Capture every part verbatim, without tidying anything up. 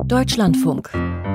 Deutschlandfunk.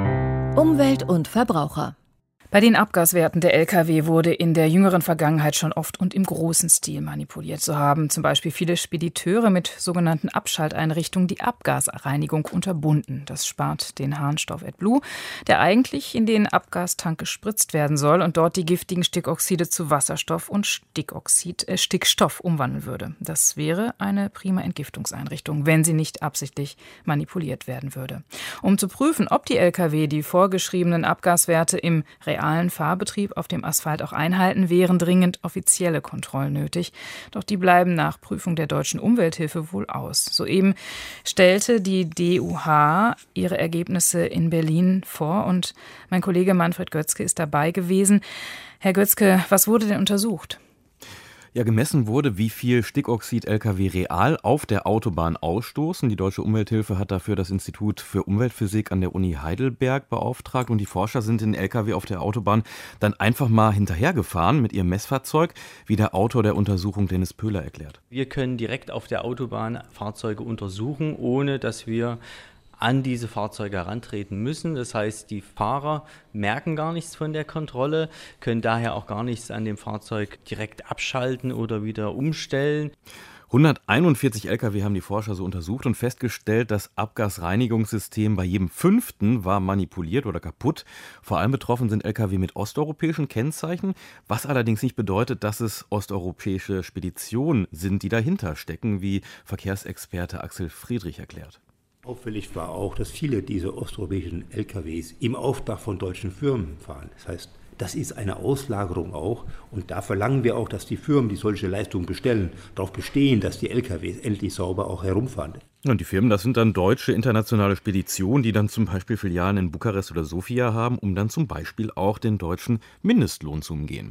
Umwelt und Verbraucher. Bei den Abgaswerten der L K W wurde in der jüngeren Vergangenheit schon oft und im großen Stil manipuliert. So haben zum Beispiel viele Spediteure mit sogenannten Abschalteinrichtungen die Abgasreinigung unterbunden. Das spart den Harnstoff AdBlue, der eigentlich in den Abgastank gespritzt werden soll und dort die giftigen Stickoxide zu Wasserstoff und Stickoxid, äh, Stickstoff umwandeln würde. Das wäre eine prima Entgiftungseinrichtung, wenn sie nicht absichtlich manipuliert werden würde. Um zu prüfen, ob die L K W die vorgeschriebenen Abgaswerte im realen Fahrbetrieb auf dem Asphalt auch einhalten, wären dringend offizielle Kontrollen nötig. Doch die bleiben nach Prüfung der deutschen Umwelthilfe wohl aus. Soeben stellte die D U H ihre Ergebnisse in Berlin vor und mein Kollege Manfred Götzke ist dabei gewesen. Herr Götzke, was wurde denn untersucht? Ja, gemessen wurde, wie viel Stickoxid L K W real auf der Autobahn ausstoßen. Die Deutsche Umwelthilfe hat dafür das Institut für Umweltphysik an der Uni Heidelberg beauftragt. Und die Forscher sind in L K W auf der Autobahn dann einfach mal hinterhergefahren mit ihrem Messfahrzeug, wie der Autor der Untersuchung Dennis Pöhler erklärt. Wir können direkt auf der Autobahn Fahrzeuge untersuchen, ohne dass wir an diese Fahrzeuge herantreten müssen. Das heißt, die Fahrer merken gar nichts von der Kontrolle, können daher auch gar nichts an dem Fahrzeug direkt abschalten oder wieder umstellen. hunderteinundvierzig L K W haben die Forscher so untersucht und festgestellt, das Abgasreinigungssystem bei jedem fünften war manipuliert oder kaputt. Vor allem betroffen sind L K W mit osteuropäischen Kennzeichen, was allerdings nicht bedeutet, dass es osteuropäische Speditionen sind, die dahinter stecken, wie Verkehrsexperte Axel Friedrich erklärt. Auffällig war auch, dass viele dieser osteuropäischen L K Ws im Auftrag von deutschen Firmen fahren. Das heißt, das ist eine Auslagerung auch und da verlangen wir auch, dass die Firmen, die solche Leistungen bestellen, darauf bestehen, dass die L K Ws endlich sauber auch herumfahren. Und die Firmen, das sind dann deutsche internationale Speditionen, die dann zum Beispiel Filialen in Bukarest oder Sofia haben, um dann zum Beispiel auch den deutschen Mindestlohn zu umgehen.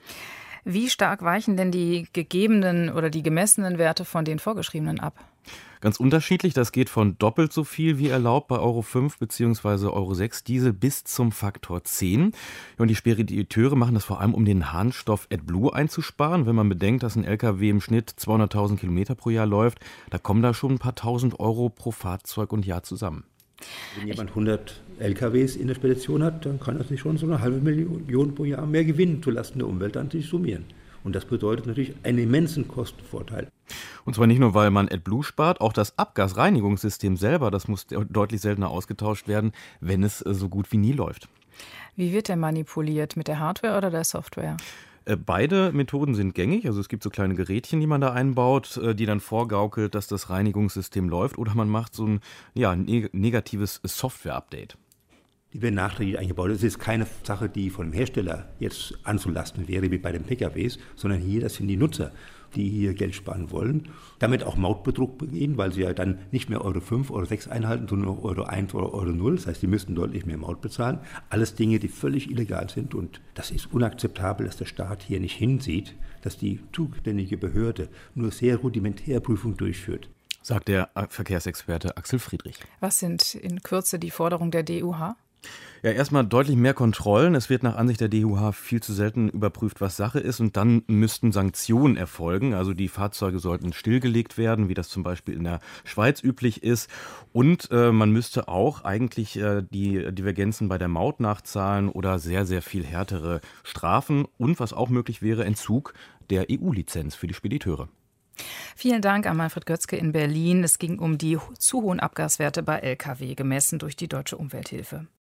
Wie stark weichen denn die gegebenen oder die gemessenen Werte von den vorgeschriebenen ab? Ganz unterschiedlich, das geht von doppelt so viel wie erlaubt bei Euro fünf bzw. Euro sechs Diesel bis zum Faktor zehn. Und die Spediteure machen das vor allem, um den Harnstoff AdBlue einzusparen. Wenn man bedenkt, dass ein L K W im Schnitt zweihunderttausend Kilometer pro Jahr läuft, da kommen da schon ein paar tausend Euro pro Fahrzeug und Jahr zusammen. Wenn jemand hundert L K Ws in der Spedition hat, dann kann er sich schon so eine halbe Million pro Jahr mehr Gewinn zulasten der Umwelt an sich summieren. Und das bedeutet natürlich einen immensen Kostenvorteil. Und zwar nicht nur, weil man AdBlue spart, auch das Abgasreinigungssystem selber, das muss deutlich seltener ausgetauscht werden, wenn es so gut wie nie läuft. Wie wird denn manipuliert? Mit der Hardware oder der Software? Beide Methoden sind gängig, also es gibt so kleine Gerätchen, die man da einbaut, die dann vorgaukelt, dass das Reinigungssystem läuft, oder man macht so ein ja, neg- negatives Software-Update. Die werden nachträglich eingebaut. Das ist keine Sache, die von dem Hersteller jetzt anzulasten wäre, wie bei den P K Ws, sondern hier, das sind die Nutzer, die hier Geld sparen wollen, damit auch Mautbetrug begehen, weil sie ja dann nicht mehr Euro fünf, Euro sechs einhalten, sondern nur Euro eins oder Euro null. Das heißt, die müssten deutlich mehr Maut bezahlen. Alles Dinge, die völlig illegal sind und das ist unakzeptabel, dass der Staat hier nicht hinsieht, dass die zuständige Behörde nur sehr rudimentär Prüfung durchführt. Sagt der Verkehrsexperte Axel Friedrich. Was sind in Kürze die Forderungen der D U H? Ja, erstmal deutlich mehr Kontrollen. Es wird nach Ansicht der D U H viel zu selten überprüft, was Sache ist. Und dann müssten Sanktionen erfolgen. Also die Fahrzeuge sollten stillgelegt werden, wie das zum Beispiel in der Schweiz üblich ist. Und äh, man müsste auch eigentlich äh, die Divergenzen bei der Maut nachzahlen oder sehr, sehr viel härtere Strafen. Und was auch möglich wäre, Entzug der E U-Lizenz für die Spediteure. Vielen Dank an Manfred Götzke in Berlin. Es ging um die zu hohen Abgaswerte bei L K W, gemessen durch die Deutsche Umwelthilfe.